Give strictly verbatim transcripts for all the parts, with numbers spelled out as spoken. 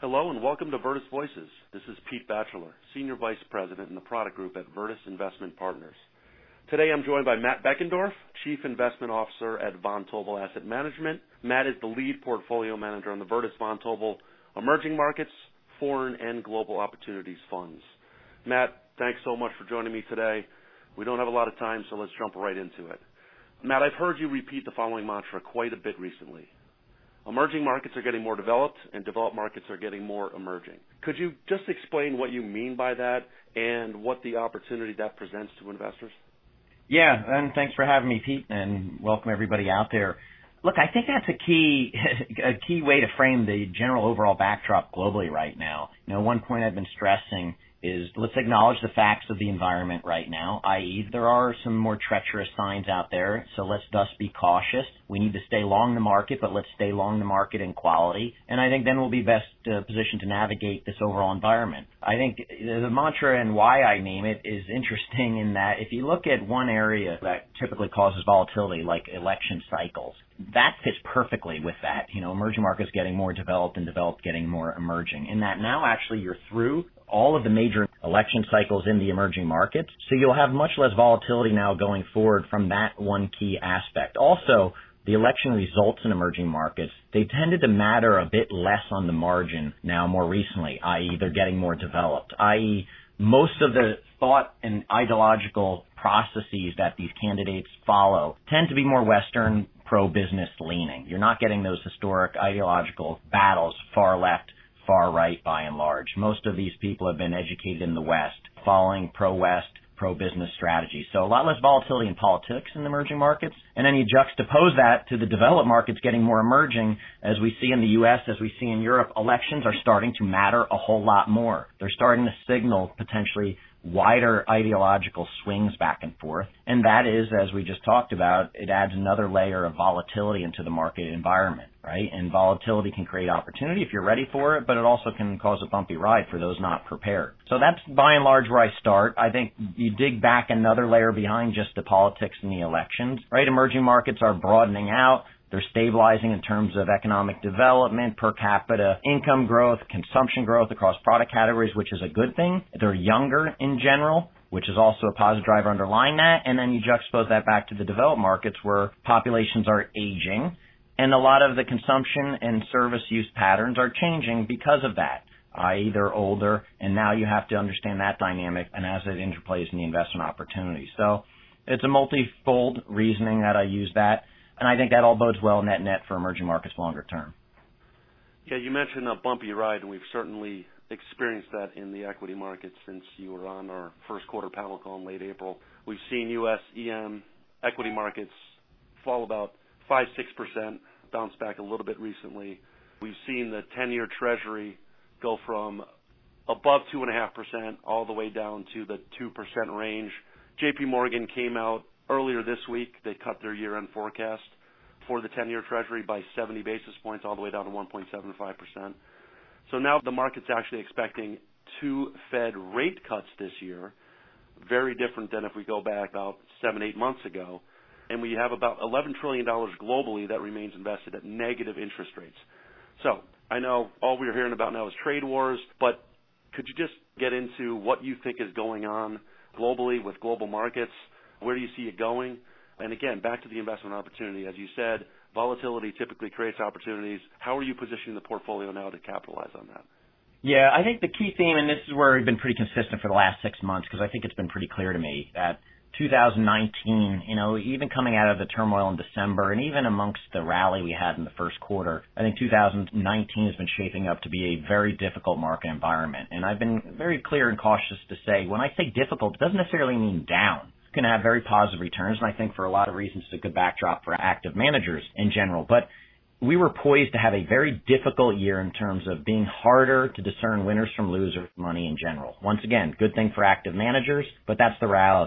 Hello and welcome to Virtus Voices. This is Pete Batchelor, Senior Vice President in the Product Group at Virtus Investment Partners. Today I'm joined by Matt Beckendorf, Chief Investment Officer at Vontobel Asset Management. Matt is the lead portfolio manager on the Virtus Vontobel Emerging Markets, Foreign and Global Opportunities Funds. Matt, thanks so much for joining me today. We don't have a lot of time, so let's jump right into it. Matt, I've heard you repeat the following mantra quite a bit recently. Emerging markets are getting more developed, and developed markets are getting more emerging. Could you just explain what you mean by that and what the opportunity that presents to investors? Yeah, and thanks for having me, Pete, and welcome everybody out there. Look, I think that's a key a key way to frame the general overall backdrop globally right now. You know, one point I've been stressing is let's acknowledge the facts of the environment right now, that is there are some more treacherous signs out there, so let's thus be cautious. We need to stay long the market, but let's stay long the market in quality, and I think then we'll be best uh, positioned to navigate this overall environment. I think the mantra and why I name it is interesting in that if you look at one area that typically causes volatility, like election cycles, that fits perfectly with that. You know, emerging markets getting more developed and developed getting more emerging. In that now actually you're through all of the major election cycles in the emerging markets, so you'll have much less volatility now going forward from that one key aspect. Also, the election results in emerging markets, they tended to matter a bit less on the margin now more recently, that is they're getting more developed, that is most of the thought and ideological processes that these candidates follow tend to be more Western, pro-business leaning. You're not getting those historic ideological battles, far left, far right by and large. Most of these people have been educated in the West, following pro-West, pro-business strategies. So a lot less volatility in politics in the emerging markets. And then you juxtapose that to the developed markets getting more emerging, as we see in the U S, as we see in Europe, elections are starting to matter a whole lot more. They're starting to signal potentially wider ideological swings back and forth. And that is, as we just talked about, it adds another layer of volatility into the market environment, right? And volatility can create opportunity if you're ready for it, but it also can cause a bumpy ride for those not prepared. So that's by and large where I start. I think you dig back another layer behind just the politics and the elections, right? Emerging markets are broadening out. They're stabilizing in terms of economic development, per capita income growth, consumption growth across product categories, which is a good thing. They're younger in general, which is also a positive driver underlying that. And then you juxtapose that back to the developed markets where populations are aging, and a lot of the consumption and service use patterns are changing because of that, that is they're older, and now you have to understand that dynamic and as it interplays in the investment opportunity. So it's a multifold reasoning that I use that. And I think that all bodes well net-net for emerging markets longer term. Yeah, you mentioned a bumpy ride, and we've certainly experienced that in the equity markets since you were on our first quarter panel call in late April. We've seen U S E M equity markets fall about five to six percent, bounce back a little bit recently. We've seen the ten-year Treasury go from above two point five percent all the way down to the two percent range. J P Morgan came out earlier this week. They cut their year-end forecast for the ten-year Treasury by seventy basis points all the way down to one point seven five percent. So now the market's actually expecting two Fed rate cuts this year, very different than if we go back about seven, eight months ago. And we have about eleven trillion dollars globally that remains invested at negative interest rates. So I know all we're hearing about now is trade wars, but could you just get into what you think is going on globally with global markets? Where do you see it going? And again, back to the investment opportunity. As you said, volatility typically creates opportunities. How are you positioning the portfolio now to capitalize on that? Yeah, I think the key theme, and this is where we've been pretty consistent for the last six months, because I think it's been pretty clear to me that two thousand nineteen, you know, even coming out of the turmoil in December and even amongst the rally we had in the first quarter, I think two thousand nineteen has been shaping up to be a very difficult market environment. And I've been very clear and cautious to say, when I say difficult, it doesn't necessarily mean down. Going to have very positive returns, and I think for a lot of reasons it's a good backdrop for active managers in general. But we were poised to have a very difficult year in terms of being harder to discern winners from losers, money in general. Once again, good thing for active managers, but that's the reality.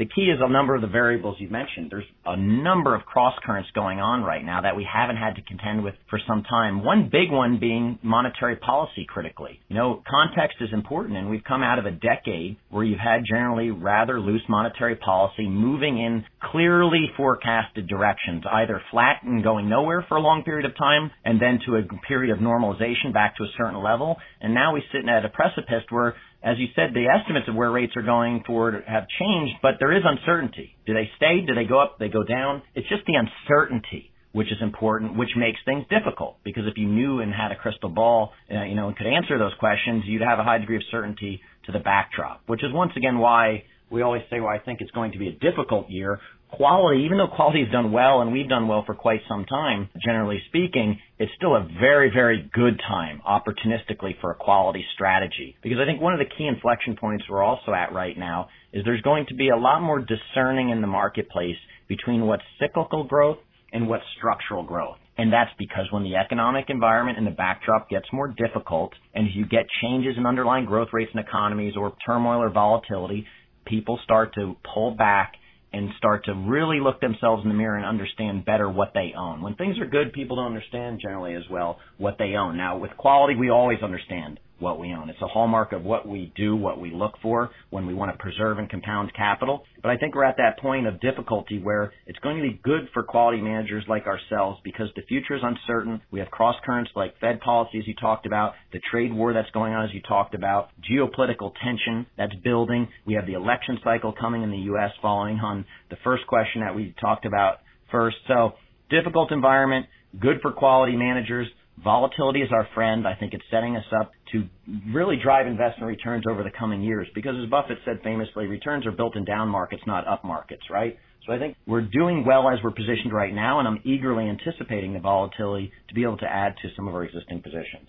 the key is a number of the variables you mentioned. There's a number of cross currents going on right now that we haven't had to contend with for some time. One big one being monetary policy critically. You know, context is important, and we've come out of a decade where you've had generally rather loose monetary policy moving in clearly forecasted directions, either flat and going nowhere for a long period of time and then to a period of normalization back to a certain level. And now we're sitting at a precipice where, as you said, the estimates of where rates are going forward have changed, but there is uncertainty. Do they stay? Do they go up? Do they go down? It's just the uncertainty which is important, which makes things difficult. Because if you knew and had a crystal ball, uh, you know, and could answer those questions, you'd have a high degree of certainty to the backdrop, which is once again why we always say, well, I think it's going to be a difficult year. Quality, even though quality has done well, and we've done well for quite some time, generally speaking, it's still a very, very good time opportunistically for a quality strategy. Because I think one of the key inflection points we're also at right now is there's going to be a lot more discerning in the marketplace between what's cyclical growth and what's structural growth. And that's because when the economic environment and the backdrop gets more difficult and you get changes in underlying growth rates in economies or turmoil or volatility, people start to pull back and start to really look themselves in the mirror and understand better what they own. When things are good, people don't understand generally as well what they own. Now, with quality, we always understand what we own. It's a hallmark of what we do, what we look for when we want to preserve and compound capital. But I think we're at that point of difficulty where it's going to be good for quality managers like ourselves because the future is uncertain. We have cross currents like Fed policy, as you talked about, the trade war that's going on, as you talked about, geopolitical tension that's building. We have the election cycle coming in the U S following on the first question that we talked about first. So difficult environment, good for quality managers. Volatility is our friend. I think it's setting us up to really drive investment returns over the coming years because, as Buffett said famously, returns are built in down markets, not up markets, right? So I think we're doing well as we're positioned right now, and I'm eagerly anticipating the volatility to be able to add to some of our existing positions.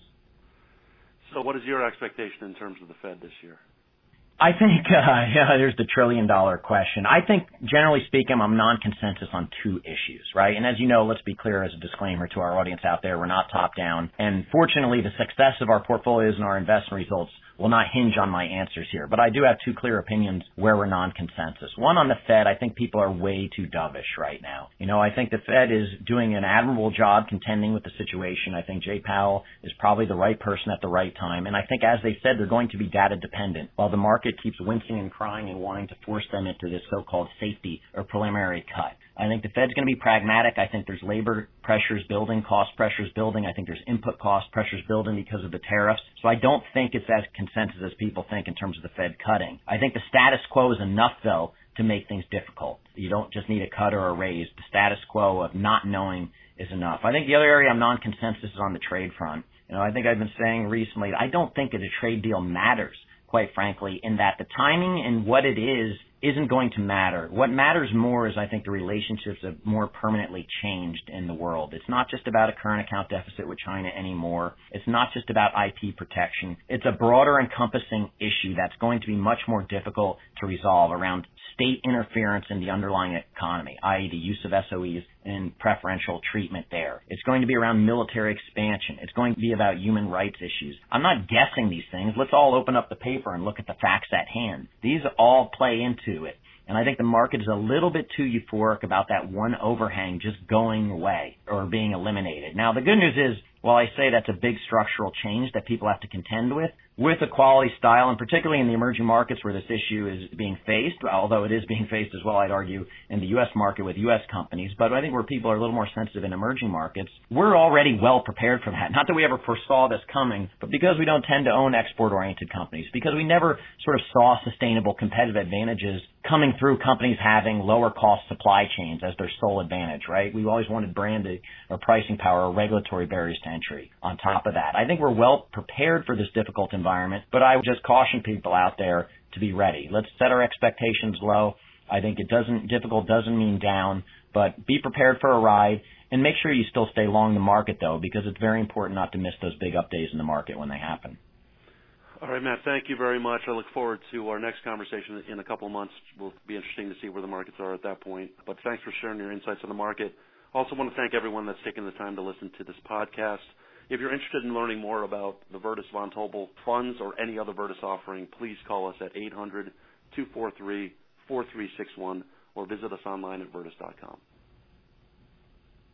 So what is your expectation in terms of the Fed this year? I think, uh, yeah, there's the trillion dollar question. I think, generally speaking, I'm non-consensus on two issues, right? And as you know, let's be clear as a disclaimer to our audience out there, we're not top down. And fortunately, the success of our portfolios and our investment results will not hinge on my answers here. But I do have two clear opinions where we're non-consensus. One on the Fed, I think people are way too dovish right now. You know, I think the Fed is doing an admirable job contending with the situation. I think Jay Powell is probably the right person at the right time. And I think, as they said, they're going to be data dependent while the market keeps wincing and crying and wanting to force them into this so-called safety or preliminary cut. I think the Fed's going to be pragmatic. I think there's labor pressures building, cost pressures building. I think there's input cost pressures building because of the tariffs. So I don't think it's as consensus as people think in terms of the Fed cutting. I think the status quo is enough, though, to make things difficult. You don't just need a cut or a raise. The status quo of not knowing is enough. I think the other area I'm non-consensus is on the trade front. You know, I think I've been saying recently, I don't think that a trade deal matters, quite frankly, in that the timing and what it is isn't going to matter. What matters more is, I think, the relationships have more permanently changed in the world. It's not just about a current account deficit with China anymore. It's not just about I P protection. It's a broader encompassing issue that's going to be much more difficult to resolve around state interference in the underlying economy, that is the use of S O Es and preferential treatment there. It's going to be around military expansion. It's going to be about human rights issues. I'm not guessing these things. Let's all open up the paper and look at the facts at hand. These all play into it. And I think the market is a little bit too euphoric about that one overhang just going away or being eliminated. Now, the good news is, while I say that's a big structural change that people have to contend with, with a quality style, and particularly in the emerging markets where this issue is being faced, although it is being faced as well, I'd argue, in the U S market with U S companies, but I think where people are a little more sensitive in emerging markets, we're already well prepared for that. Not that we ever foresaw this coming, but because we don't tend to own export-oriented companies, because we never sort of saw sustainable competitive advantages coming through companies having lower-cost supply chains as their sole advantage, right? We always wanted branding or pricing power or regulatory barriers to entry on top of that. I think we're well prepared for this difficult environment, but I would just caution people out there to be ready. Let's set our expectations low. I think it doesn't, difficult doesn't mean down, but be prepared for a ride and make sure you still stay long the market, though, because it's very important not to miss those big up days in the market when they happen. All right, Matt, thank you very much. I look forward to our next conversation in a couple of months. It will be interesting to see where the markets are at that point. But thanks for sharing your insights on the market. I also want to thank everyone that's taken the time to listen to this podcast. If you're interested in learning more about the Virtus Von Tobel funds or any other Virtus offering, please call us at eight hundred, two four three, four three six one or visit us online at virtus dot com.